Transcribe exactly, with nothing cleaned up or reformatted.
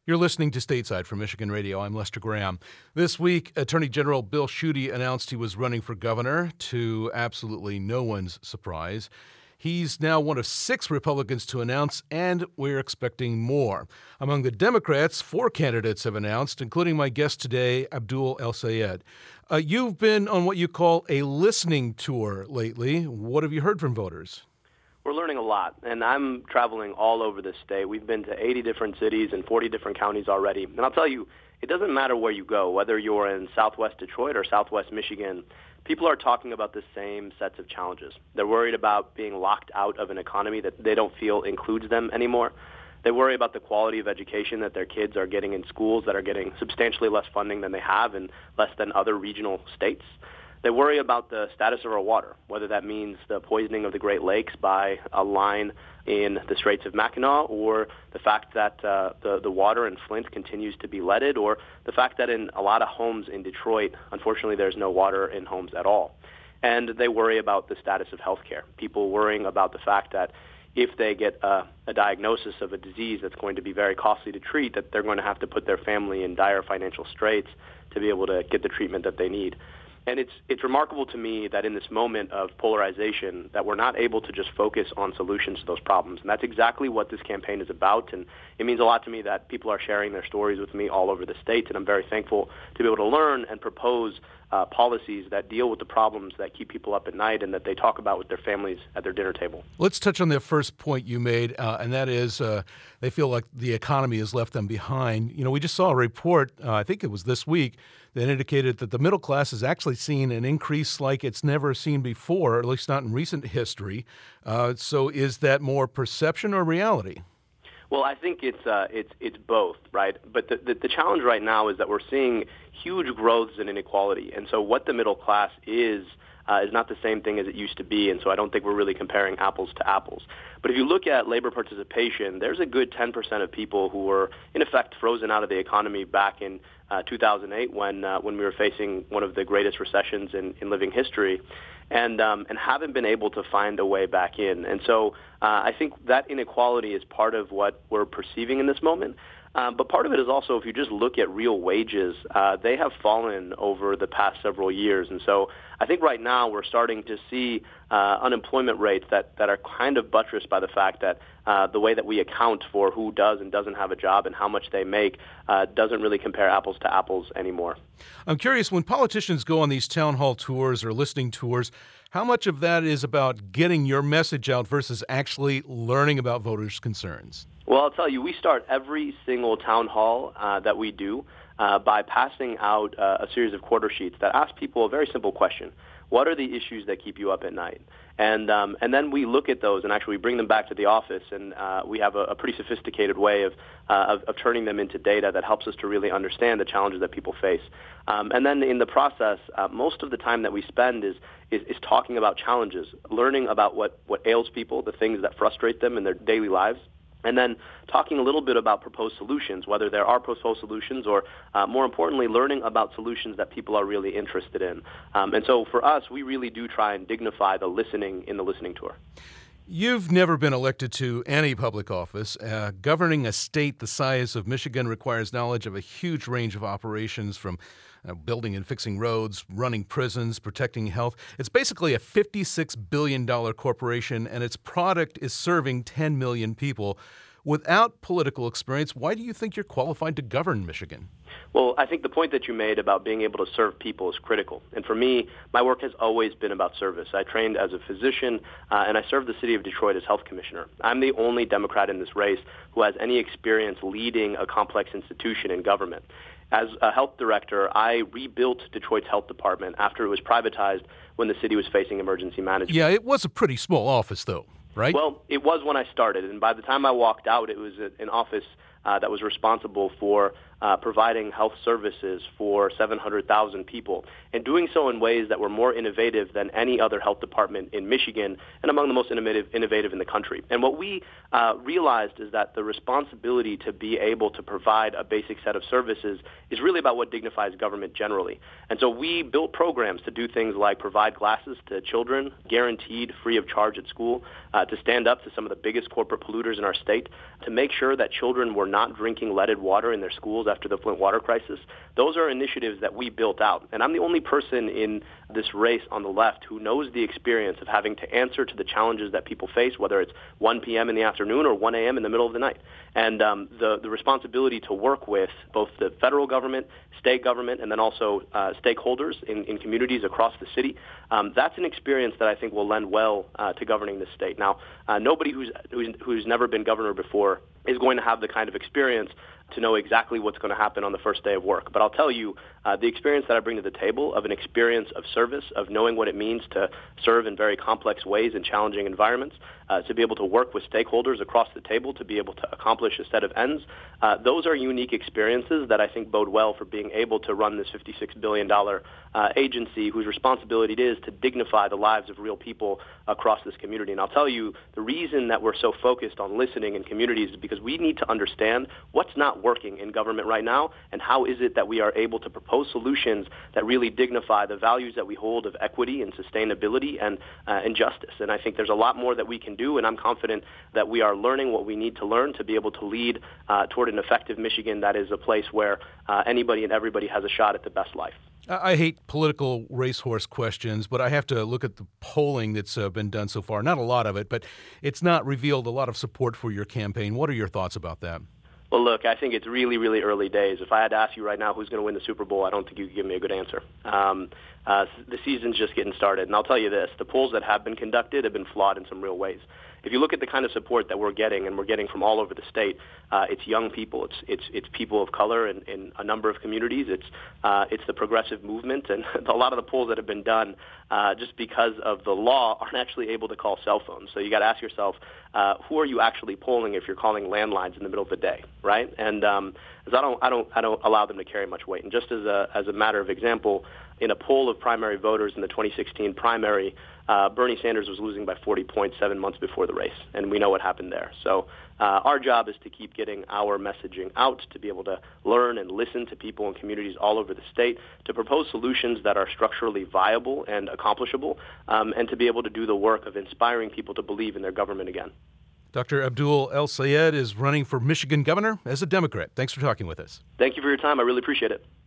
You're listening to Stateside from Michigan Radio. I'm Lester Graham. This week, Attorney General Bill Schuette announced he was running for governor, to absolutely no one's surprise. He's now one of six Republicans to announce, and we're expecting more. Among the Democrats, four candidates have announced, including my guest today, Abdul El-Sayed. Uh, you've been on what you call a listening tour lately. What have you heard from voters? We're learning a lot, and I'm traveling all over the state. We've been to eighty different cities and forty different counties already. And I'll tell you, it doesn't matter where you go, whether you're in southwest Detroit or southwest Michigan, people are talking about the same sets of challenges. They're worried about being locked out of an economy that they don't feel includes them anymore. They worry about the quality of education that their kids are getting in schools that are getting substantially less funding than they have and less than other regional states. They worry about the status of our water, whether that means the poisoning of the Great Lakes by a line in the Straits of Mackinac, or the fact that uh, the, the water in Flint continues to be leaded, or the fact that in a lot of homes in Detroit, unfortunately, there's no water in homes at all. And they worry about the status of health care, people worrying about the fact that if they get a, a diagnosis of a disease that's going to be very costly to treat, that they're going to have to put their family in dire financial straits to be able to get the treatment that they need. And it's it's remarkable to me that in this moment of polarization that we're not able to just focus on solutions to those problems. And that's exactly what this campaign is about. And it means a lot to me that people are sharing their stories with me all over the state. And I'm very thankful to be able to learn and propose uh, policies that deal with the problems that keep people up at night and that they talk about with their families at their dinner table. Let's touch on the first point you made, uh, and that is uh, they feel like the economy has left them behind. You know, we just saw a report, uh, I think it was this week, that indicated that the middle class has actually seen an increase like it's never seen before, or at least not in recent history. Uh, so is that more perception or reality? Well, I think it's uh, it's it's both, right? But the, the the challenge right now is that we're seeing huge growths in inequality, and so what the middle class is uh, is not the same thing as it used to be, and so I don't think we're really comparing apples to apples. But if you look at labor participation, there's a good ten percent of people who were in effect frozen out of the economy back in uh, two thousand eight when uh, when we were facing one of the greatest recessions in, in living history. And um, and haven't been able to find a way back in. And so uh, I think that inequality is part of what we're perceiving in this moment. Um, but part of it is also, if you just look at real wages, uh, they have fallen over the past several years. And so I think right now we're starting to see uh, unemployment rates that, that are kind of buttressed by the fact that uh, the way that we account for who does and doesn't have a job and how much they make uh, doesn't really compare apples to apples anymore. I'm curious, when politicians go on these town hall tours or listening tours, how much of that is about getting your message out versus actually learning about voters' concerns? Well, I'll tell you, we start every single town hall uh, that we do uh, by passing out uh, a series of quarter sheets that ask people a very simple question. What are the issues that keep you up at night? And um, and then we look at those and actually bring them back to the office, and uh, we have a, a pretty sophisticated way of, uh, of of turning them into data that helps us to really understand the challenges that people face. Um, and then in the process, uh, most of the time that we spend is, is is talking about challenges, learning about what what ails people, the things that frustrate them in their daily lives. And then talking a little bit about proposed solutions, whether there are proposed solutions or, uh, more importantly, learning about solutions that people are really interested in. Um, and so for us, we really do try and dignify the listening in the listening tour. You've never been elected to any public office. Uh, governing a state the size of Michigan requires knowledge of a huge range of operations, from uh, building and fixing roads, running prisons, protecting health. It's basically a fifty-six billion dollars corporation, and its product is serving ten million people. Without political experience, why do you think you're qualified to govern Michigan? Well, I think the point that you made about being able to serve people is critical. And for me, my work has always been about service. I trained as a physician, uh, and I served the city of Detroit as health commissioner. I'm the only Democrat in this race who has any experience leading a complex institution in government. As a health director, I rebuilt Detroit's health department after it was privatized when the city was facing emergency management. Yeah, it was a pretty small office, though, right? Well, it was when I started, and by the time I walked out, it was an office uh, that was responsible for uh, providing health services for seven hundred thousand people, and doing so in ways that were more innovative than any other health department in Michigan and among the most innovative, innovative in the country. And what we uh, realized is that the responsibility to be able to provide a basic set of services is really about what dignifies government generally. And so we built programs to do things like provide glasses to children, guaranteed free of charge at school, uh, to stand up to some of the biggest corporate polluters in our state, to make sure that children were not drinking leaded water in their schools after the Flint water crisis. Those are initiatives that we built out. And I'm the only person in this race on the left who knows the experience of having to answer to the challenges that people face, whether it's one p.m. in the afternoon or one a.m. in the middle of the night. And um, the, the responsibility to work with both the federal government, state government, and then also uh, stakeholders in, in communities across the city, um, that's an experience that I think will lend well uh, to governing this state. Now, uh, nobody who's, who's who's never been governor before is going to have the kind of experience to know exactly what's going to happen on the first day of work. But I'll tell you, uh, the experience that I bring to the table of an experience of service, of knowing what it means to serve in very complex ways in challenging environments, uh, to be able to work with stakeholders across the table, to be able to accomplish a set of ends, uh, those are unique experiences that I think bode well for being able to run this fifty-six billion dollars uh, agency whose responsibility it is to dignify the lives of real people across this community. And I'll tell you, the reason that we're so focused on listening in communities is because we need to understand what's not working in government right now, and how is it that we are able to propose solutions that really dignify the values that we hold of equity and sustainability and, uh, and justice. And I think there's a lot more that we can do, and I'm confident that we are learning what we need to learn to be able to lead uh, toward an effective Michigan that is a place where uh, anybody and everybody has a shot at the best life. I hate political racehorse questions, but I have to look at the polling that's uh, been done so far. Not a lot of it, but it's not revealed a lot of support for your campaign. What are your thoughts about that? Well, look, I think it's really, really early days. If I had to ask you right now who's going to win the Super Bowl, I don't think you could give me a good answer. Um, uh, the season's just getting started. And I'll tell you this, the polls that have been conducted have been flawed in some real ways. If you look at the kind of support that we're getting, and we're getting from all over the state, uh, it's young people, it's it's it's people of color in, in a number of communities, it's uh, it's the progressive movement, and a lot of the polls that have been done uh, just because of the law aren't actually able to call cell phones. So you got to ask yourself, uh, who are you actually polling if you're calling landlines in the middle of the day, right? And um, I don't I don't I don't allow them to carry much weight. And just as a as a matter of example, in a poll of primary voters in the twenty sixteen primary, uh, Bernie Sanders was losing by forty points seven months before the race, and we know what happened there. So uh, our job is to keep getting our messaging out, to be able to learn and listen to people in communities all over the state, to propose solutions that are structurally viable and accomplishable, um, and to be able to do the work of inspiring people to believe in their government again. Doctor Abdul El-Sayed is running for Michigan governor as a Democrat. Thanks for talking with us. Thank you for your time. I really appreciate it.